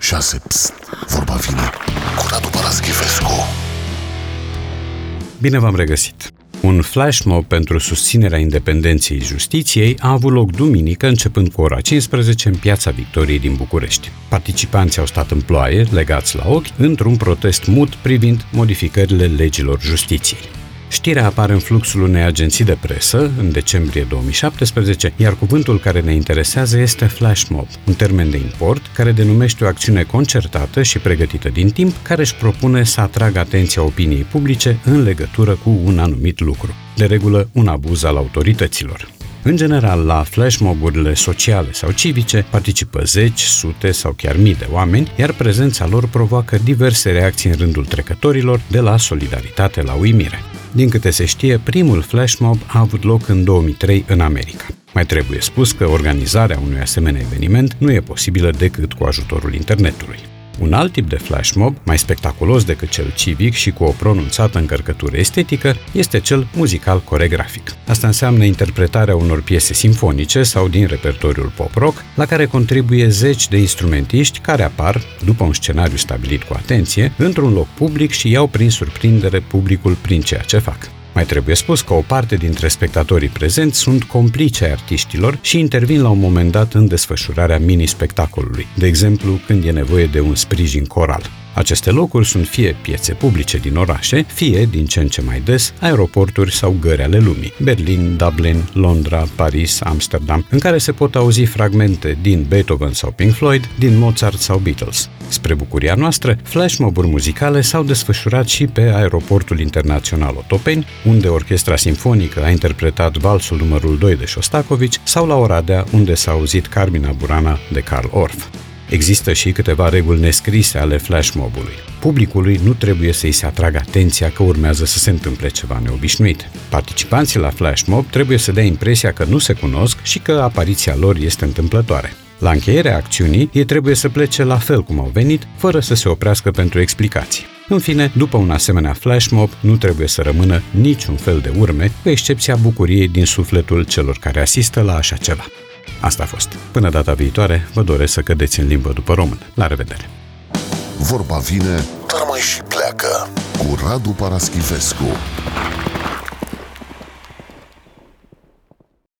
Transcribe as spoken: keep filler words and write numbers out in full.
șase. Psst, vorba vine cu Radu Paraschivescu. Bine v-am regăsit! Un flash mob pentru susținerea independenței justiției a avut loc duminică, începând cu ora cincisprezece în Piața Victoriei din București. Participanții au stat în ploaie, legați la ochi, într-un protest mut privind modificările legilor justiției. Știrea apare în fluxul unei agenții de presă, în decembrie două mii șaptesprezece, iar cuvântul care ne interesează este flash mob, un termen de import care denumește o acțiune concertată și pregătită din timp, care își propune să atragă atenția opiniei publice în legătură cu un anumit lucru, de regulă un abuz al autorităților. În general, la flash mob-urile sociale sau civice participă zeci, sute sau chiar mii de oameni, iar prezența lor provoacă diverse reacții în rândul trecătorilor, de la solidaritate la uimire. Din câte se știe, primul flash mob a avut loc în două mii trei în America. Mai trebuie spus că organizarea unui asemenea eveniment nu e posibilă decât cu ajutorul internetului. Un alt tip de flash mob, mai spectaculos decât cel civic și cu o pronunțată încărcătură estetică, este cel muzical-coregrafic. Asta înseamnă interpretarea unor piese simfonice sau din repertoriul pop-rock, la care contribuie zeci de instrumentiști care apar, după un scenariu stabilit cu atenție, într-un loc public și iau prin surprindere publicul prin ceea ce fac. Mai trebuie spus că o parte dintre spectatorii prezenți sunt complici ai artiștilor și intervin la un moment dat în desfășurarea mini-spectacolului, de exemplu când e nevoie de un sprijin coral. Aceste locuri sunt fie piețe publice din orașe, fie, din ce în ce mai des, aeroporturi sau gări ale lumii, Berlin, Dublin, Londra, Paris, Amsterdam, în care se pot auzi fragmente din Beethoven sau Pink Floyd, din Mozart sau Beatles. Spre bucuria noastră, flash mob-uri muzicale s-au desfășurat și pe aeroportul internațional Otopeni, unde orchestra simfonică a interpretat valsul numărul doi de Șostakovici, sau la Oradea, unde s-a auzit Carmina Burana de Carl Orff. Există și câteva reguli nescrise ale flash mob-ului. Publicului nu trebuie să-i se atragă atenția că urmează să se întâmple ceva neobișnuit. Participanții la flash mob trebuie să dea impresia că nu se cunosc și că apariția lor este întâmplătoare. La încheierea acțiunii, ei trebuie să plece la fel cum au venit, fără să se oprească pentru explicații. În fine, după un asemenea flash mob, nu trebuie să rămână niciun fel de urme, cu excepția bucuriei din sufletul celor care asistă la așa ceva. Asta a fost. Până data viitoare, vă doresc să cădeți în limbă după român. La revedere! Vorba vine, dar mai și pleacă cu Radu Paraschivescu.